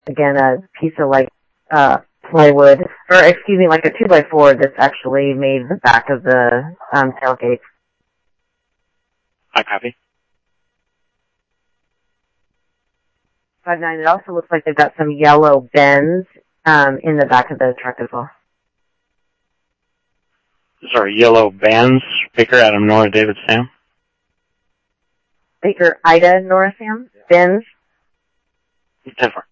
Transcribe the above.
again, a piece of plywood, or excuse me, like a 2x4 that's actually made the back of the tailgate. I copy. 5-9. It also looks like they've got some yellow bends in the back of the truck as well. Sorry, yellow bands. Baker, Adam, Nora, David, Sam. Baker, Ida, Nora, Sam, Benz. 10-4.